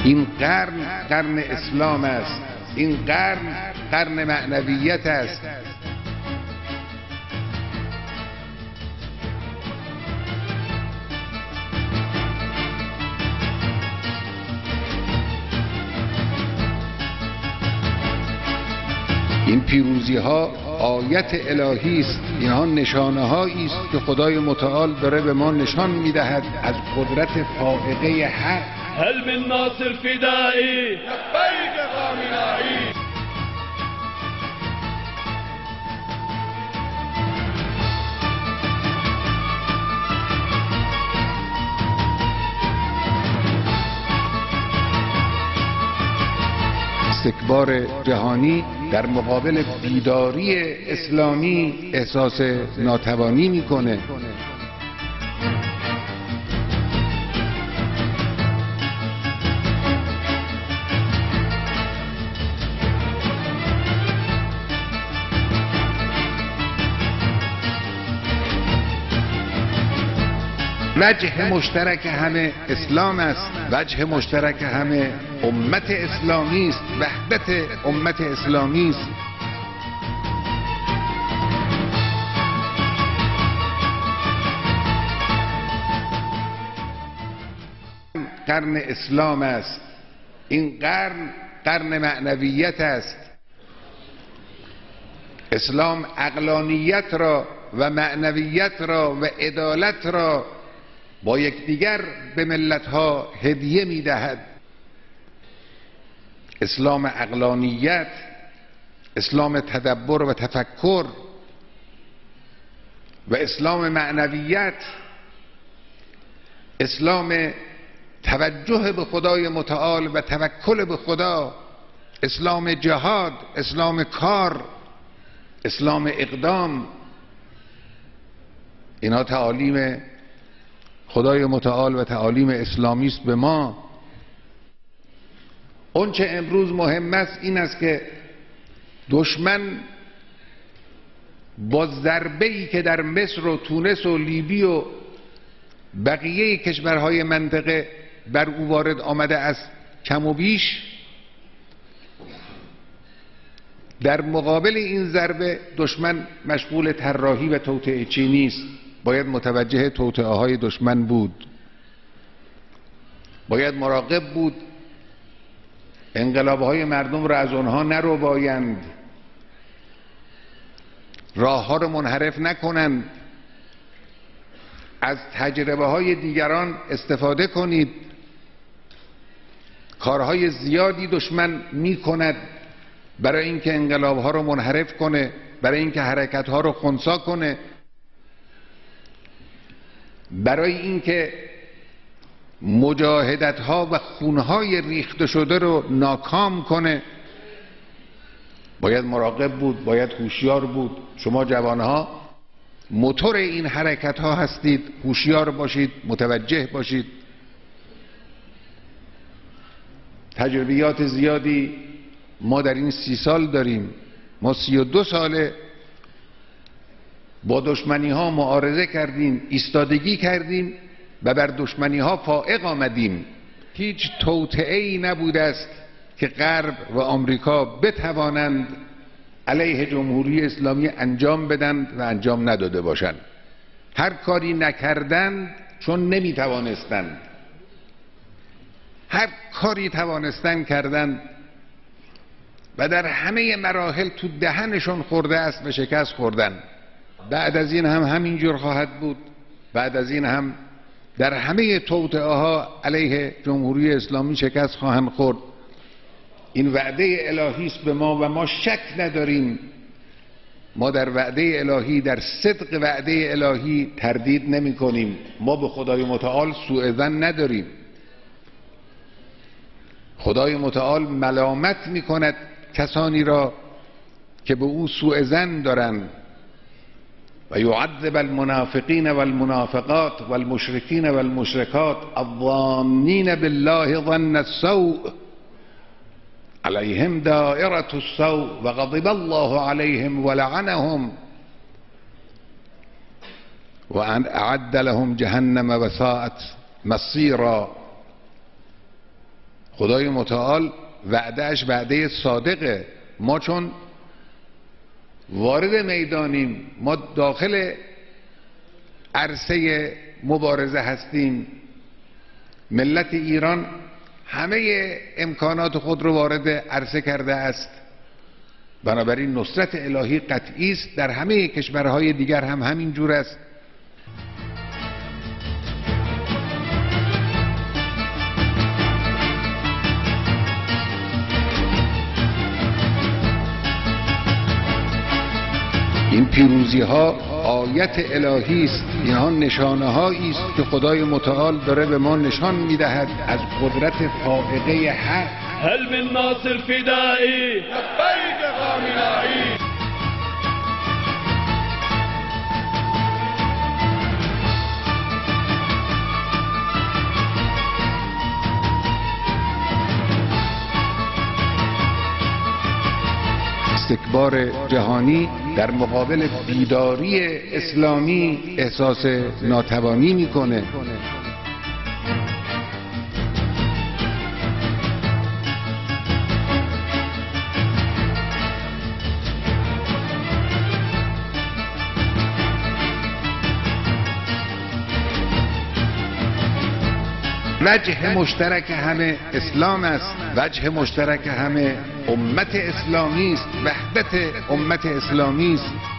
این قرن اسلام است، این قرن معنویت است. این پیروزی ها آیت الهی است، اینها نشانه هایی است که خدای متعال داره به ما نشان میدهد از قدرت فائقه حق. هل من ناصر فدایی لبیک خامنه‌ای. استکبار جهانی در مقابل بیداری اسلامی احساس ناتوانی میکنه. وجه مشترک همه اسلام است، وجه مشترک همه امت اسلامی است، وحدت امت اسلامی است. قرن اسلام است، این قرن معنویت است. اسلام عقلانیت را و معنویت را و عدالت را با یکدیگر به ملت‌ها هدیه می‌دهد. اسلام عقلانیت، اسلام تدبر و تفکر و اسلام معنویت، اسلام توجه به خدای متعال و توکل به خدا، اسلام جهاد، اسلام کار، اسلام اقدام، اینا تعالیم خدای متعال و تعالیم اسلامی است به ما. اون چه امروز مهم است این است که دشمن با ضربه‌ای که در مصر و تونس و لیبی و بقیه کشورهای منطقه بر او وارد آمده است کم و بیش، در مقابل این ضربه دشمن مشغول طراحی و توطئه چینی است. باید متوجه توطئه های دشمن بود، باید مراقب بود انقلاب های مردم را از آنها نربایند، راه ها را منحرف نکنند. از تجربه های دیگران استفاده کنید. کارهای زیادی دشمن می کند برای اینکه انقلاب ها را منحرف کنه، برای اینکه حرکت ها را خنثی کنه، برای اینکه مجاهدت ها و خونهای ریخته شده رو ناکام کنه. باید مراقب بود، باید هوشیار بود. شما جوانها موتور این حرکت ها هستید، هوشیار باشید، متوجه باشید. تجربیات زیادی ما در این 30 سال داریم. ما 32 ساله با دشمنی ها معارضه کردیم، ایستادگی کردیم و بر دشمنی ها فائق آمدیم. هیچ توطئه‌ای نبوده است که غرب و آمریکا بتوانند علیه جمهوری اسلامی انجام بدند و انجام نداده باشند. هر کاری نکردند چون نمیتوانستند، هر کاری توانستند کردند و در همه مراحل تو دهنشون خورده است و شکست خوردن. بعد از این هم همینجور خواهد بود. بعد از این هم در همه توطئه ها علیه جمهوری اسلامی شکست خواهند خورد. این وعده الهی است به ما و ما شک نداریم. ما در وعده الهی، در صدق وعده الهی تردید نمی کنیم. ما به خدای متعال سوء ظن نداریم. خدای متعال ملامت می کند کسانی را که به او سوء ظن دارند و یعذب المنافقین والمنافقات والمشرکین والمشرکات الظانین بالله ظن السوء علیهم دائرة السوء وغضب الله علیهم ولعنهم واعد لهم جهنم وساءت مصیرا. خدای متعال وعدهش وعده صادقه. ما چون وارد میدانیم، ما داخل عرصه مبارزه هستیم، ملت ایران همه امکانات خود رو وارد عرصه کرده است، بنابراین نصرت الهی قطعی است. در همه کشورهای دیگر هم همین جور است. این پیروزی ها آیت الهی است، اینها نشانه هایی است که خدای متعال داره به ما نشان میدهد از قدرت فائقه حق. هل من ناصر فدائي لبيك خامنائي. استکبار جهانی در مقابل بیداری اسلامی احساس ناتوانی میکنه. وجه مشترک همه اسلام است، وجه مشترک همه امت اسلامی است، وحدت امت اسلامی است.